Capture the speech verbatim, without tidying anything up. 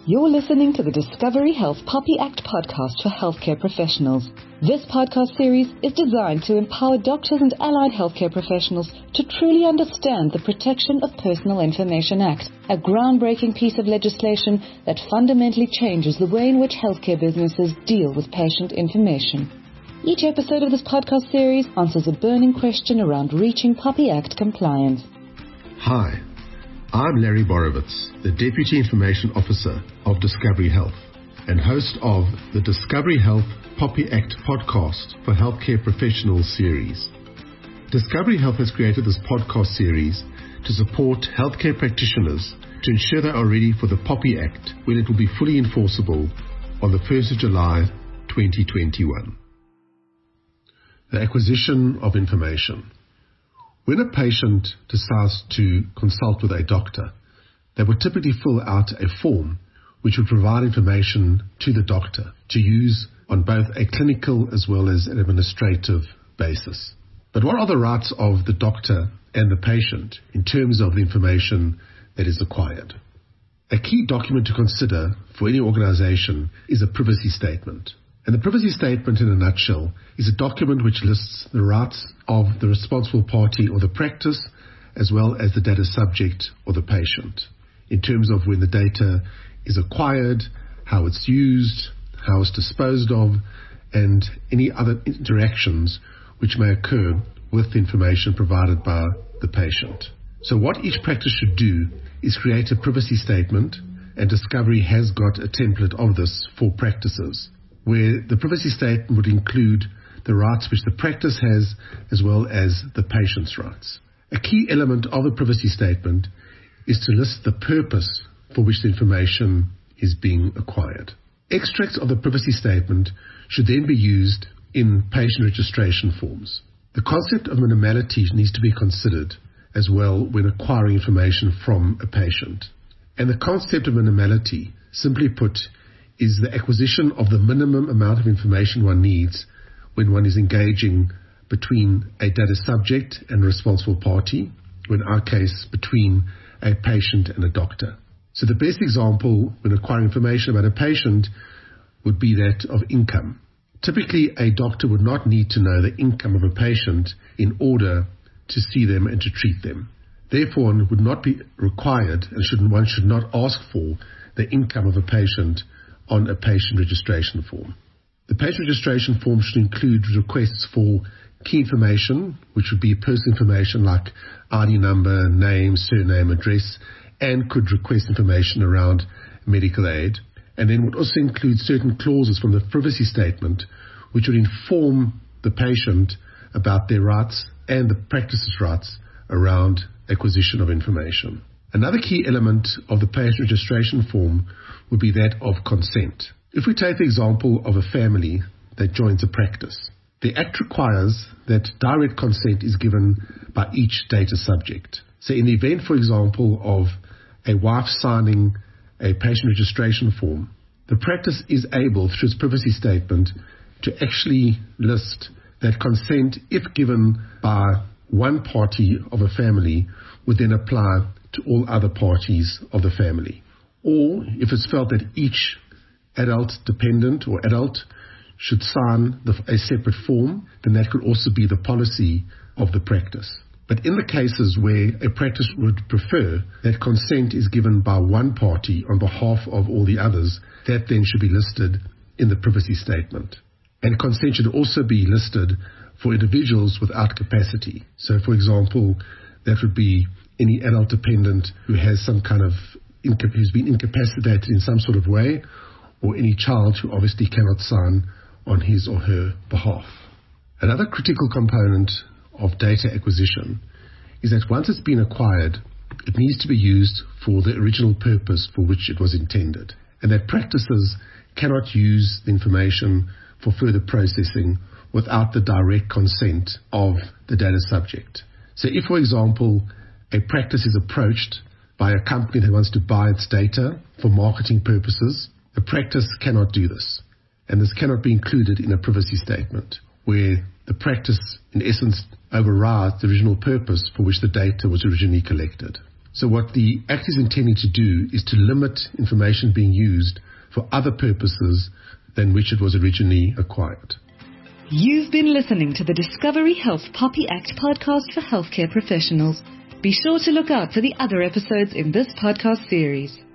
You're listening to the Discovery Health POPI Act podcast for healthcare professionals. This podcast series is designed to empower doctors and allied healthcare professionals to truly understand the Protection of Personal Information Act, a groundbreaking piece of legislation that fundamentally changes the way in which healthcare businesses deal with patient information. Each episode of this podcast series answers a burning question around reaching POPI Act compliance. Hi. I'm Larry Borovitz, the Deputy Information Officer of Discovery Health and host of the Discovery Health POPI Act podcast for healthcare professionals series. Discovery Health has created this podcast series to support healthcare practitioners to ensure they are ready for the POPI Act when it will be fully enforceable on the first of July twenty twenty-one. The acquisition of information. When a patient decides to consult with a doctor, they would typically fill out a form which would provide information to the doctor to use on both a clinical as well as an administrative basis. But what are the rights of the doctor and the patient in terms of the information that is acquired? A key document to consider for any organization is a privacy statement. And the privacy statement, in a nutshell, is a document which lists the rights of the responsible party or the practice, as well as the data subject or the patient, in terms of when the data is acquired, how it's used, how it's disposed of, and any other interactions which may occur with the information provided by the patient. So what each practice should do is create a privacy statement, and Discovery has got a template of this for practices, where the privacy statement would include the rights which the practice has as well as the patient's rights. A key element of a privacy statement is to list the purpose for which the information is being acquired. Extracts of the privacy statement should then be used in patient registration forms. The concept of minimality needs to be considered as well when acquiring information from a patient. And the concept of minimality, simply put, is the acquisition of the minimum amount of information one needs when one is engaging between a data subject and a responsible party, or in our case, between a patient and a doctor. So the best example when acquiring information about a patient would be that of income. Typically, a doctor would not need to know the income of a patient in order to see them and to treat them. Therefore, one would not be required, and should, one should not ask for the income of a patient on a patient registration form. The patient registration form should include requests for key information, which would be personal information like I D number, name, surname, address, and could request information around medical aid. And then would also include certain clauses from the privacy statement, which would inform the patient about their rights and the practice's rights around acquisition of information. Another key element of the patient registration form would be that of consent. If we take the example of a family that joins a practice, the Act requires that direct consent is given by each data subject. So in the event, for example, of a wife signing a patient registration form, the practice is able, through its privacy statement, to actually list that consent, if given by one party of a family, would then apply to all other parties of the family. Or if it's felt that each adult dependent or adult should sign the, a separate form, then that could also be the policy of the practice. But in the cases where a practice would prefer that consent is given by one party on behalf of all the others, that then should be listed in the privacy statement. And consent should also be listed for individuals without capacity. So, for example, that would be any adult dependent who has some kind of inca- who's been incapacitated in some sort of way, or any child who obviously cannot sign on his or her behalf. Another critical component of data acquisition is that once it's been acquired, it needs to be used for the original purpose for which it was intended, and that practices cannot use the information for further processing without the direct consent of the data subject. So if, for example, a practice is approached by a company that wants to buy its data for marketing purposes, the practice cannot do this. And this cannot be included in a privacy statement, where the practice, in essence, overrides the original purpose for which the data was originally collected. So what the Act is intending to do is to limit information being used for other purposes than which it was originally acquired. You've been listening to the Discovery Health POPI Act podcast for healthcare professionals. Be sure to look out for the other episodes in this podcast series.